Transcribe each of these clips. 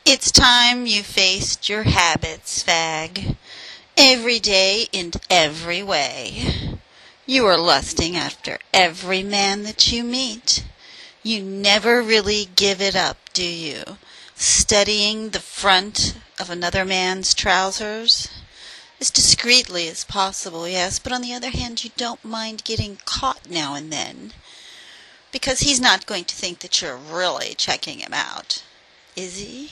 It's time you faced your habits, fag. Every day in every way. You are lusting after every man that you meet. You never really give it up, do you? Studying the front of another man's trousers? As discreetly as possible, yes, but on the other hand, you don't mind getting caught now and then. Because he's not going to think that you're really checking him out. Is he?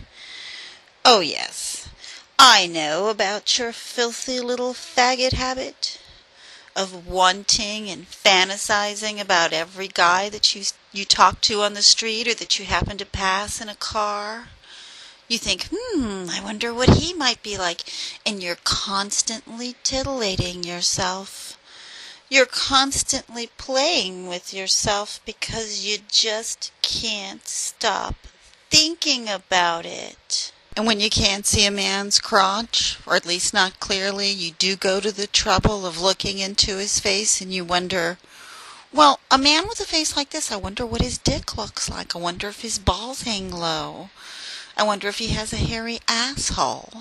Oh, yes. I know about your filthy little faggot habit of wanting and fantasizing about every guy that you talk to on the street or that you happen to pass in a car. You think, I wonder what he might be like, and you're constantly titillating yourself. You're constantly playing with yourself because you just can't stop thinking about it. And when you can't see a man's crotch, or at least not clearly, you do go to the trouble of looking into his face and you wonder, well, a man with a face like this, I wonder what his dick looks like. I wonder if his balls hang low. I wonder if he has a hairy asshole.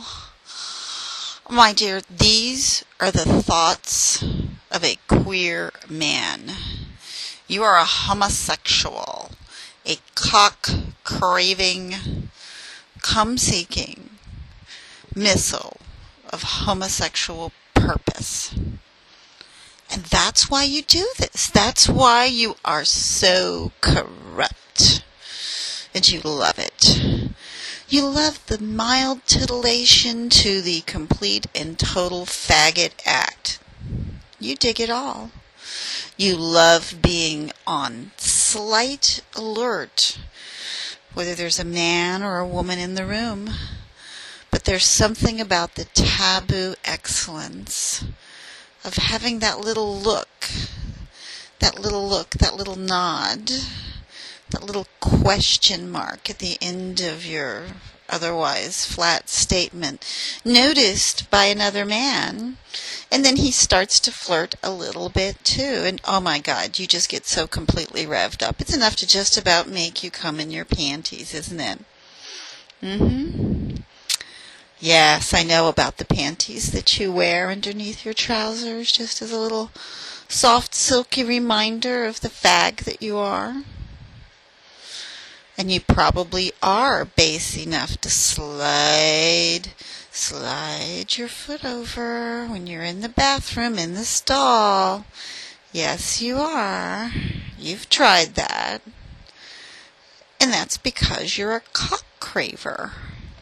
My dear, these are the thoughts of a queer man. You are a homosexual, a cock-craving, cum-seeking missile of homosexual purpose. And that's why you do this. That's why you are so corrupt. And you love it. You love the mild titillation to the complete and total faggot act. You dig it all. You love being on slight alert, whether there's a man or a woman in the room. But there's something about the taboo excellence of having that little look, that little nod, that little question mark at the end of your otherwise flat statement, noticed by another man, and then he starts to flirt a little bit too, and oh my God, you just get so completely revved up. It's enough to just about make you come in your panties, isn't it? Yes, I know about the panties that you wear underneath your trousers, just as a little soft, silky reminder of the fag that you are. And you probably are base enough to slide your foot over when you're in the bathroom, in the stall. Yes, you are. You've tried that. And that's because you're a cock craver.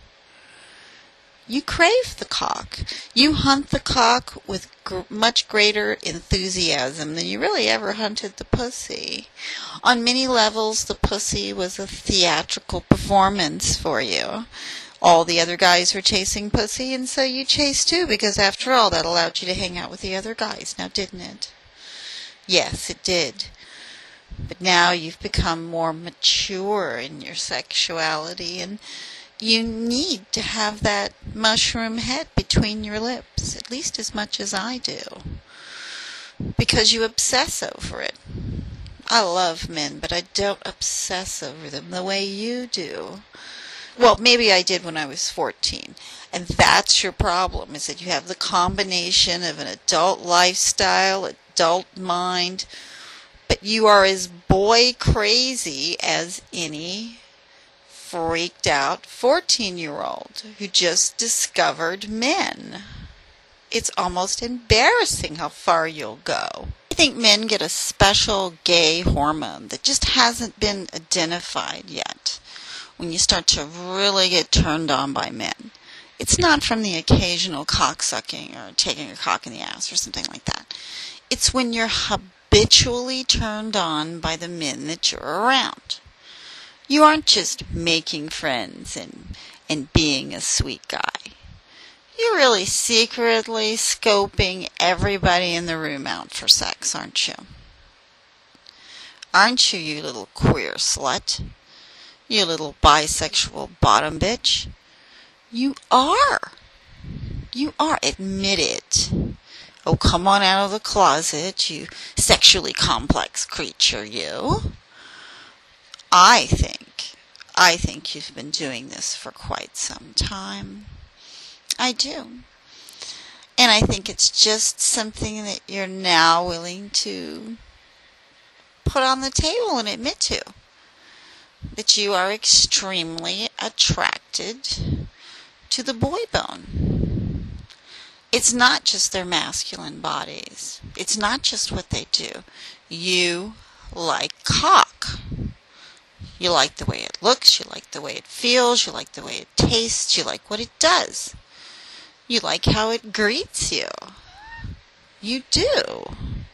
You crave the cock. You hunt the cock with much greater enthusiasm than you really ever hunted the pussy. On many levels, the pussy was a theatrical performance for you. All the other guys were chasing pussy, and so you chased too, because after all, that allowed you to hang out with the other guys, now didn't it? Yes, it did. But now you've become more mature in your sexuality, and you need to have that mushroom head between your lips, at least as much as I do, because you obsess over it. I love men, but I don't obsess over them the way you do. Well, maybe I did when I was 14, and that's your problem, is that you have the combination of an adult lifestyle, adult mind, but you are as boy crazy as any freaked out 14-year-old who just discovered men. It's almost embarrassing how far you'll go. I think men get a special gay hormone that just hasn't been identified yet when you start to really get turned on by men. It's not from the occasional cocksucking or taking a cock in the ass or something like that. It's when you're habitually turned on by the men that you're around. You aren't just making friends and being a sweet guy. You're really secretly scoping everybody in the room out for sex, aren't you? Aren't you, you little queer slut? You little bisexual bottom bitch? You are. You are. Admit it. Oh, come on out of the closet, you sexually complex creature, you. I think I think you've been doing this for quite some time. I do. And I think it's just something that you're now willing to put on the table and admit to. That you are extremely attracted to the boy bone. It's not just their masculine bodies. It's not just what they do. You like cock. You like the way it looks. You like the way it feels. You like the way it tastes. You like what it does. You like how it greets you. You do.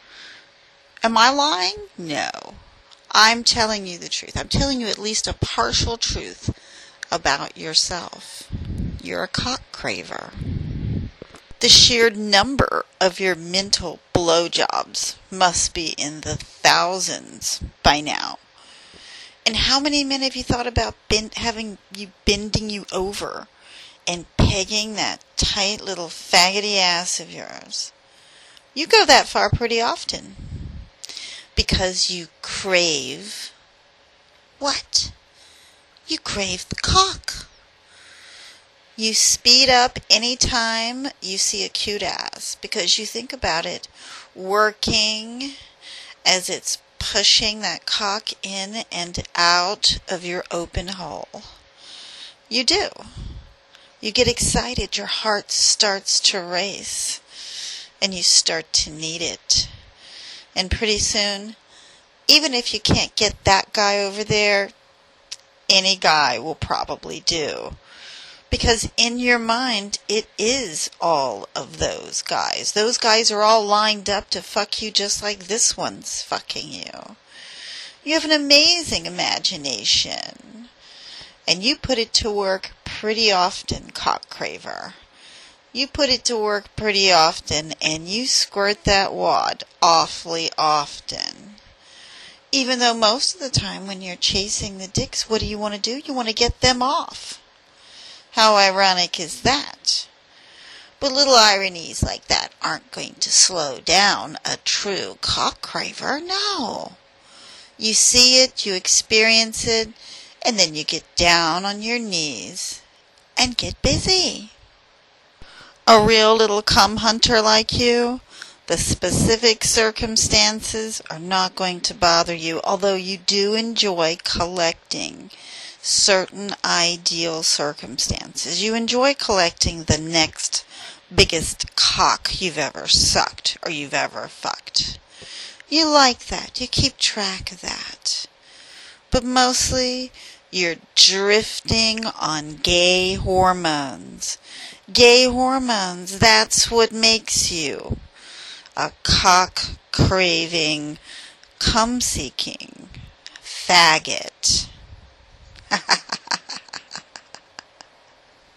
Am I lying? No. I'm telling you the truth. I'm telling you at least a partial truth about yourself. You're a cock craver. The sheer number of your mental blowjobs must be in the thousands by now. And how many men have you thought about bending you over and pegging that tight little faggoty ass of yours? You go that far pretty often. Because you crave what? You crave the cock. You speed up any time you see a cute ass because you think about it working as it's pushing that cock in and out of your open hole. You do. You get excited, your heart starts to race, and you start to need it. And pretty soon, even if you can't get that guy over there, any guy will probably do. Because in your mind, it is all of those guys. Those guys are all lined up to fuck you just like this one's fucking you. You have an amazing imagination. And you put it to work pretty often, cock craver. You put it to work pretty often, and you squirt that wad awfully often. Even though most of the time when you're chasing the dicks, what do? You want to get them off. How ironic is that? But little ironies like that aren't going to slow down a true cock craver, no. You see it, you experience it, and then you get down on your knees and get busy. A real little cum hunter like you, the specific circumstances are not going to bother you, although you do enjoy collecting certain ideal circumstances. You enjoy collecting the next biggest cock you've ever sucked or you've ever fucked. You like that. You keep track of that. But mostly, you're drifting on gay hormones. Gay hormones, that's what makes you a cock-craving, cum-seeking faggot.